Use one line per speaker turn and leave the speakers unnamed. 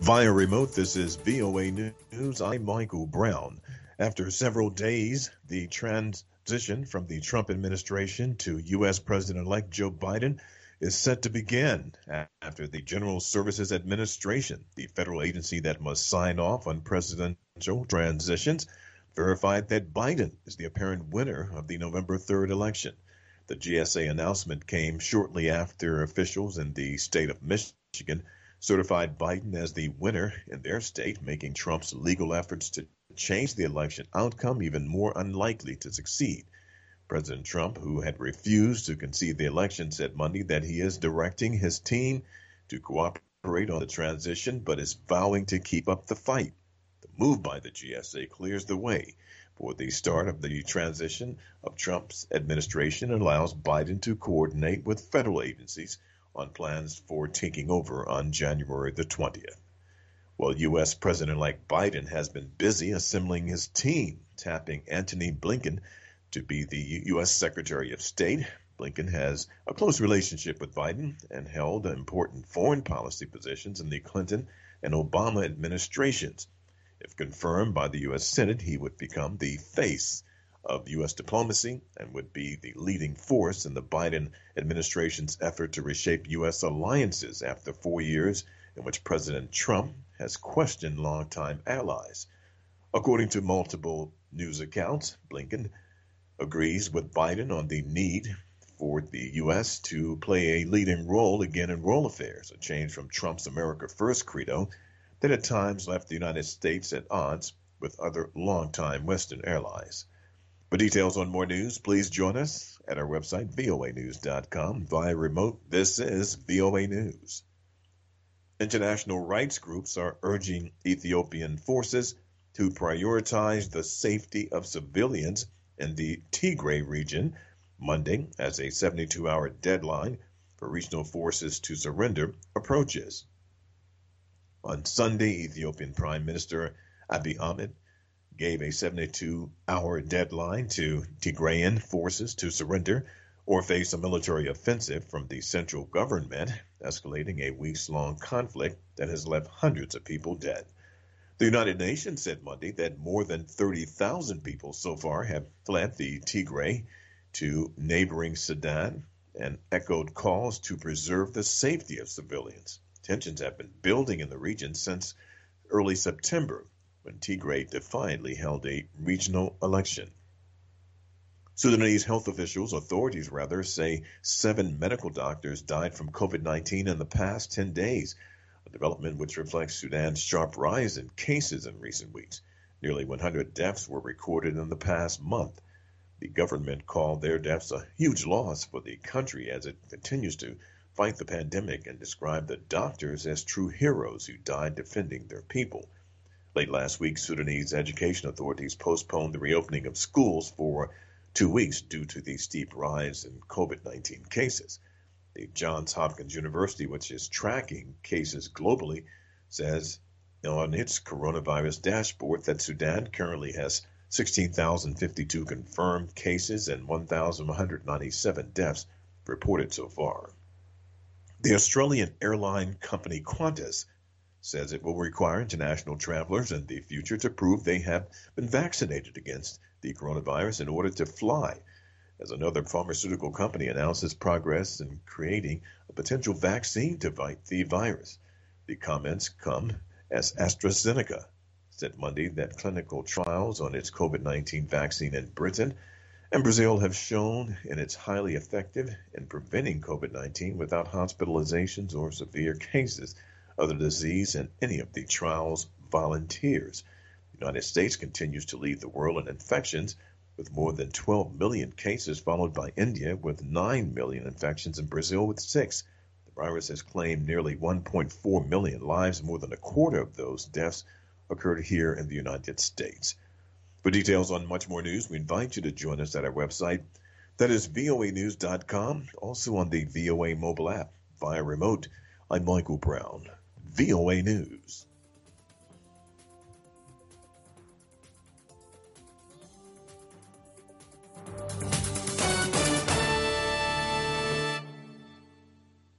Via remote, this is VOA News. I'm Michael Brown. After several days, the transition from the Trump administration to U.S. President-elect Joe Biden is set to begin after the General Services Administration, the federal agency that must sign off on presidential transitions, verified that Biden is the apparent winner of the November 3rd election. The GSA announcement came shortly after officials in the state of Michigan certified Biden as the winner in their state, making Trump's legal efforts to change the election outcome even more unlikely to succeed. President Trump, who had refused to concede the election, said Monday that he is directing his team to cooperate on the transition, but is vowing to keep up the fight. The move by the GSA clears the way for the start of the transition of Trump's administration and allows Biden to coordinate with federal agencies on plans for taking over on January the 20th. Well, U.S. President-elect Biden has been busy assembling his team, tapping Antony Blinken to be the U.S. Secretary of State. Blinken has a close relationship with Biden and held important foreign policy positions in the Clinton and Obama administrations. If confirmed by the U.S. Senate, he would become the face of U.S. diplomacy and would be the leading force in the Biden administration's effort to reshape U.S. alliances after 4 years in which President Trump has questioned longtime allies. According to multiple news accounts, Blinken agrees with Biden on the need for the U.S. to play a leading role again in world affairs, a change from Trump's America First credo that at times left the United States at odds with other longtime Western allies. For details on more news, please join us at our website, voanews.com. Via remote, this is VOA News. International rights groups are urging Ethiopian forces to prioritize the safety of civilians in the Tigray region Monday as a 72-hour deadline for regional forces to surrender approaches. On Sunday, Ethiopian Prime Minister Abiy Ahmed gave a 72-hour deadline to Tigrayan forces to surrender or face a military offensive from the central government, escalating a weeks-long conflict that has left hundreds of people dead. The United Nations said Monday that more than 30,000 people so far have fled the Tigray to neighboring Sudan and echoed calls to preserve the safety of civilians. Tensions have been building in the region since early September, when Tigray defiantly held a regional election. Sudanese health authorities say 7 medical doctors died from COVID-19 in the past 10 days, a development which reflects Sudan's sharp rise in cases in recent weeks. Nearly 100 deaths were recorded in the past month. The government called their deaths a huge loss for the country as it continues to fight the pandemic and described the doctors as true heroes who died defending their people. Late last week, Sudanese education authorities postponed the reopening of schools for 2 weeks due to the steep rise in COVID-19 cases. The Johns Hopkins University, which is tracking cases globally, says on its coronavirus dashboard that Sudan currently has 16,052 confirmed cases and 1,197 deaths reported so far. The Australian airline company Qantas says it will require international travelers in the future to prove they have been vaccinated against the coronavirus in order to fly, as another pharmaceutical company announces progress in creating a potential vaccine to fight the virus. The comments come as AstraZeneca said Monday that clinical trials on its COVID-19 vaccine in Britain and Brazil have shown it's highly effective in preventing COVID-19 without hospitalizations or severe cases of the disease in any of the trial's volunteers. The United States continues to lead the world in infections with more than 12 million cases, followed by India with 9 million infections and Brazil with 6. The virus has claimed nearly 1.4 million lives. More than a quarter of those deaths occurred here in the United States. For details on much more news, we invite you to join us at our website. That is voanews.com, also on the VOA mobile app. Via remote, I'm Michael Brown. VOA News.